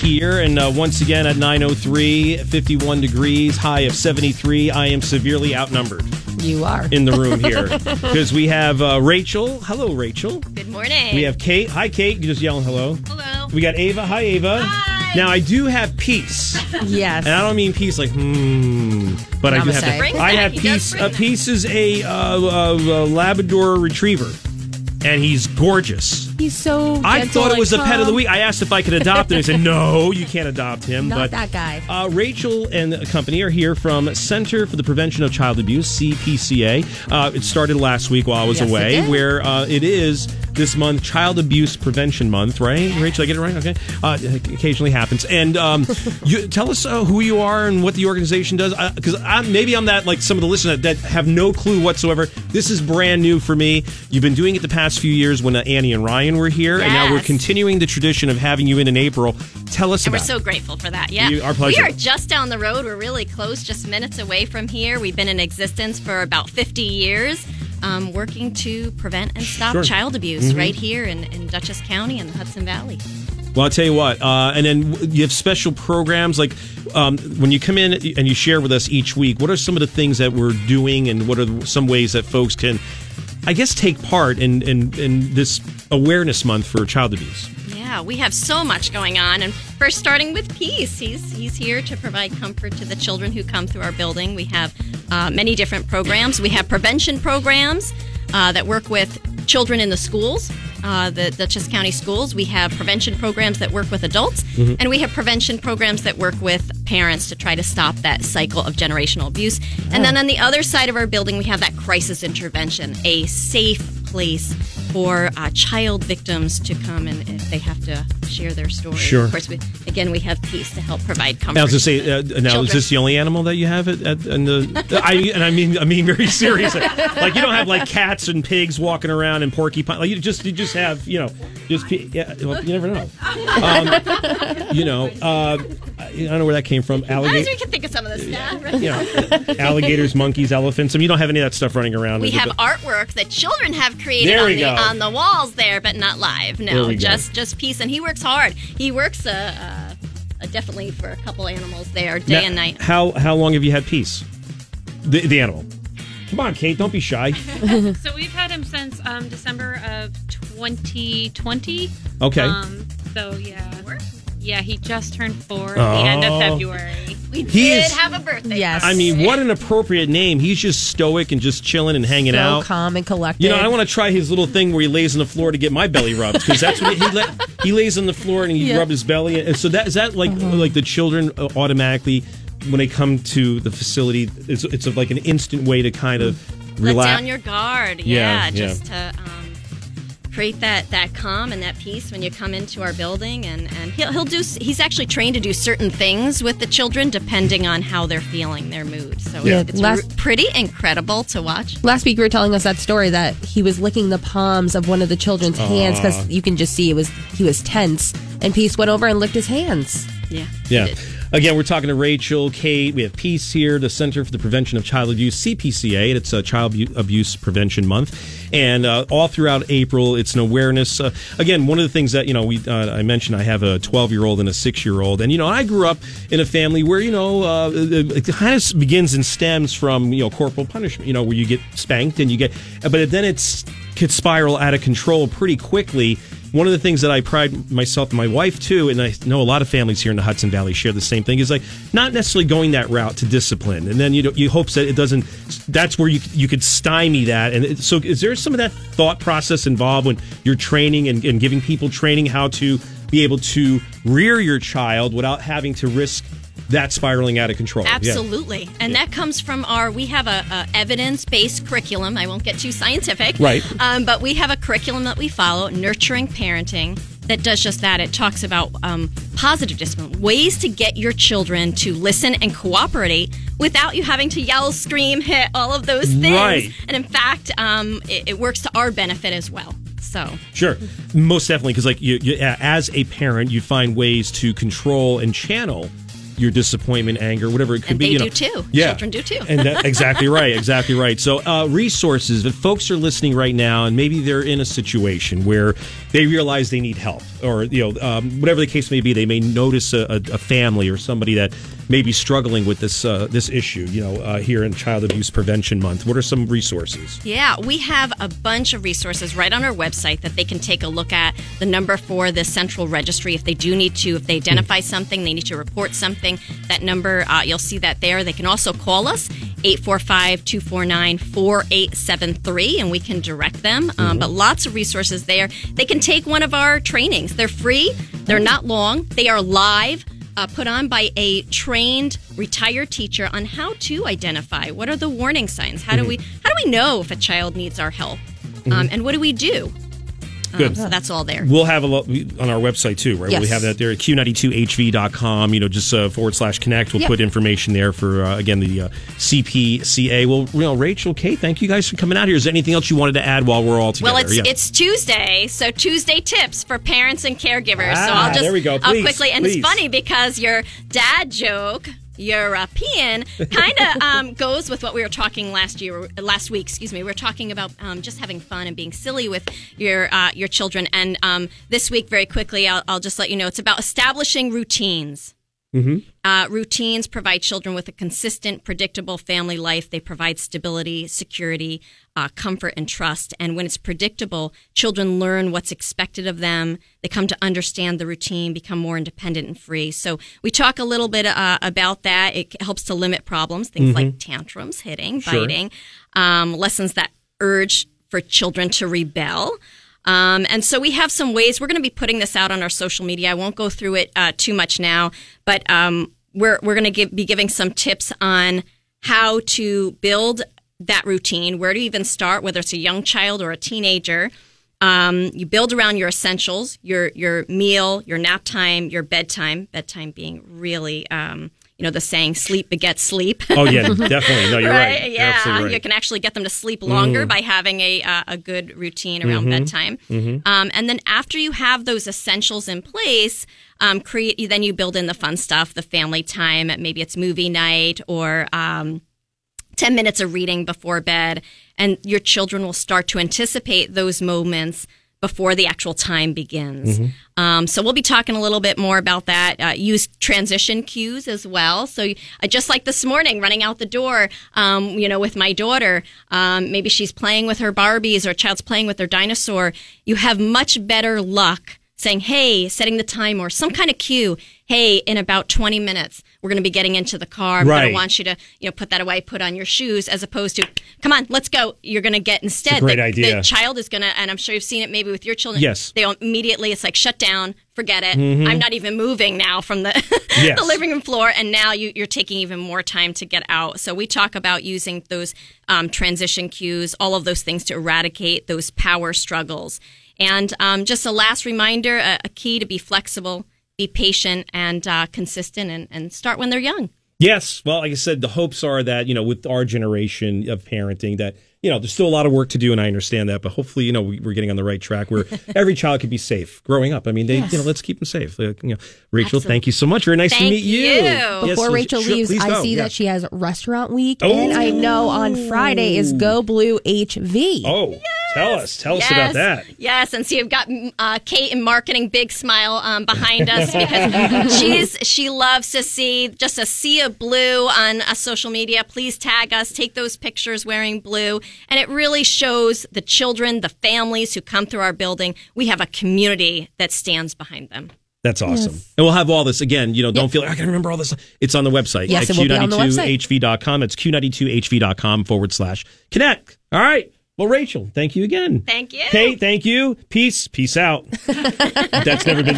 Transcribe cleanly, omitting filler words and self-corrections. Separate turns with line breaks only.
here. And once again at 9:03, 51 degrees, high of 73. I am severely outnumbered.
You are.
In the room here. Because we have Rachel. Hello, Rachel.
Good morning.
We have Kate. Hi, Kate. You just yelling hello.
Hello.
We got Ava. Hi, Ava.
Hi.
Now, I do have peace.
Yes.
And I don't mean peace like, but I do have
Namaste.
that. I have peace. Peace is a Labrador retriever. And he's gorgeous.
He's so gentle.
I thought it was a pet of the
week.
week. I asked if I could adopt him. He said, no, you can't adopt him.
Not that guy.
Rachel and the company are here from Center for the Prevention of Child Abuse, CPCA. It started last week while I was away, where it is this month, Child Abuse Prevention Month, right? Rachel, I get it right? Okay. It occasionally happens. And you tell us who you are and what the organization does. Because maybe I'm that, like some of the listeners that have no clue whatsoever. This is brand new for me. You've been doing it the past few years when Annie and Ryan were here.
Yes.
And now we're continuing the tradition of having you in April. Tell us about it.
We're so grateful for that. Yeah.
Our pleasure.
We are just down the road. We're really close, just minutes away from here. We've been in existence for about 50 years. Working to prevent and stop child abuse right here in Dutchess County and the Hudson Valley.
Well, I'll tell you what, and then you have special programs, like when you come in and you share with us each week, what are some of the things that we're doing and what are some ways that folks can, I guess, take part in this awareness month for child abuse?
Yeah, we have so much going on. And first, starting with Peace. He's here to provide comfort to the children who come through our building. We have many different programs. We have prevention programs that work with children in the schools, the Dutchess County schools. We have prevention programs that work with adults. And we have prevention programs that work with parents to try to stop that cycle of generational abuse. And then on the other side of our building, we have that crisis intervention, a safe place for child victims to come and if they have to share their story.
Sure.
Of course, we have Peace to help provide comfort.
I was going to say, now is this the only animal that you have I mean very seriously. Like you don't have like cats and pigs walking around and porcupine. Like you just have you never know. I don't know where that came from.
Alligators. We can think of some of this stuff. Right?
Alligators, monkeys, elephants. I mean, you don't have any of that stuff running around.
We have artwork that children have created on the walls there, but not live. No, just Peace, and he works hard. He works definitely for a couple animals there, day and night.
How long have you had Peace? The animal. Come on, Kate, don't be shy.
So we've had him since December of 2020.
Okay.
Yeah, he just turned 4 at the end of February.
We did have a birthday.
Yes.
I mean, what an appropriate name. He's just stoic and just chilling and hanging out.
So calm and collected.
I want to try his little thing where he lays on the floor to get my belly rubbed because that's what he lays on the floor and he rubs his belly. And so is that like the children automatically when they come to the facility? It's like an instant way to kind of relax.
Let down your guard. Just to create that calm and that peace when you come into our building, and he's actually trained to do certain things with the children depending on how they're feeling, their mood. So it's pretty incredible to watch.
Last week you were telling us that story that he was licking the palms of one of the children's hands because you can just see he was tense, and Peace went over and licked his hands.
Yeah. Again, we're talking to Rachel, Kate. We have Peace here, the Center for the Prevention of Child Abuse, CPCA. It's Child Abuse Prevention Month. And all throughout April, it's an awareness. Again, one of the things that, I mentioned, I have a 12-year-old and a 6-year-old. And, I grew up in a family where, it kind of begins and stems from, corporal punishment, where you get spanked and but then it could spiral out of control pretty quickly. One of the things that I pride myself and my wife too, and I know a lot of families here in the Hudson Valley share the same thing, is like not necessarily going that route to discipline, and then you hope that it doesn't. That's where you could stymie that. And so, is there some of that thought process involved when you're training and giving people training how to be able to rear your child without having to risk that spiraling out of control?
Absolutely. Yeah. And that comes from we have a evidence-based curriculum. I won't get too scientific.
Right.
But we have a curriculum that we follow, Nurturing Parenting, that does just that. It talks about positive discipline, ways to get your children to listen and cooperate without you having to yell, scream, hit, all of those things.
Right.
And in fact, it works to our benefit as well. So
sure, most definitely, because you, as a parent, you find ways to control and channel your disappointment, anger, whatever it could
And
be.
they do too.
Yeah.
Children do too.
And exactly right. So resources, if folks are listening right now and maybe they're in a situation where they realize they need help, or whatever the case may be, they may notice a family or somebody that may be struggling with this issue, here in Child Abuse Prevention Month. What are some resources?
Yeah, we have a bunch of resources right on our website that they can take a look at. The number for the central registry, if they do need to, if they identify something, they need to report something, that number, you'll see that there. They can also call us, 845-249-4873, and we can direct them. But lots of resources there. They can take one of our trainings. They're free. They're not long. They are live. Put on by a trained retired teacher on how to identify what are the warning signs. How do we know if a child needs our help, and what do we do?
Good.
So that's all there.
We'll have a lot on our website too, right?
Yes.
We have that there at q92hv.com, just /connect. We'll put information there for, again, the CPCA. Well, Rachel, Kate, thank you guys for coming out here. Is there anything else you wanted to add while we're all together?
Well, it's Tuesday, so Tuesday tips for parents and caregivers. So
there we go.
I'll quickly, and
please.
It's funny because your dad joke, European, kind of goes with what we were talking last week. We were talking about just having fun and being silly with your children. And this week, very quickly, I'll just let you know, it's about establishing routines. Routines provide children with a consistent, predictable family life. They provide stability, security, comfort, and trust. And when it's predictable, children learn what's expected of them. They come to understand the routine, become more independent and free. So we talk a little bit about that. It helps to limit problems, things like tantrums, hitting, biting, lessons that urge for children to rebel. And so we have some ways. We're going to be putting this out on our social media. I won't go through it too much now, but we're going to be giving some tips on how to build that routine, where to even start, whether it's a young child or a teenager. You build around your essentials, your meal, your nap time, your bedtime being really the saying, sleep begets sleep.
Oh, yeah, definitely. No, you're right.
Yeah,
absolutely right.
You can actually get them to sleep longer by having a good routine around bedtime. And then after you have those essentials in place, then you build in the fun stuff, the family time. Maybe it's movie night or 10 minutes of reading before bed. And your children will start to anticipate those moments before the actual time begins. So we'll be talking a little bit more about that. Use transition cues as well. So just like this morning, running out the door, with my daughter, maybe she's playing with her Barbies or a child's playing with their dinosaur. You have much better luck saying, hey, setting the time or some kind of cue. Hey, in about 20 minutes, we're going to be getting into the car. I'm going to want you to, put that away, put on your shoes, as opposed to, come on, let's go. You're going to get instead.
It's a great idea.
The child is going to, and I'm sure you've seen it maybe with your children.
Yes.
They immediately, it's like, shut down, forget it. I'm not even moving now from the, the living room floor. And now you're taking even more time to get out. So we talk about using those transition cues, all of those things to eradicate those power struggles. And just a last reminder, a key to be flexible, be patient, and consistent, and start when they're young.
Yes. Well, like I said, the hopes are that, with our generation of parenting that, there's still a lot of work to do, and I understand that, but hopefully, we're getting on the right track where every child can be safe growing up. I mean, let's keep them safe. Rachel,
Absolutely.
Thank you so much. Very nice to meet you.
Before Rachel leaves, I see that she has Restaurant Week, and I know on Friday is Go Blue HV.
Oh, yes. Tell us about that.
Yes, and so you've got Kate in marketing, big smile behind us because she loves to see just a sea of blue on social media. Please tag us, take those pictures wearing blue, and it really shows the children, the families who come through our building. We have a community that stands behind them.
That's awesome. Yes. And we'll have all this again. Don't feel like I can remember all this. It's on the website.
Yes,
at
it will be on the website.
q92hv.com. It's q92hv.com/connect. All right. Well, Rachel, thank you again.
Thank you.
Kate, thank you. Peace out. That's never been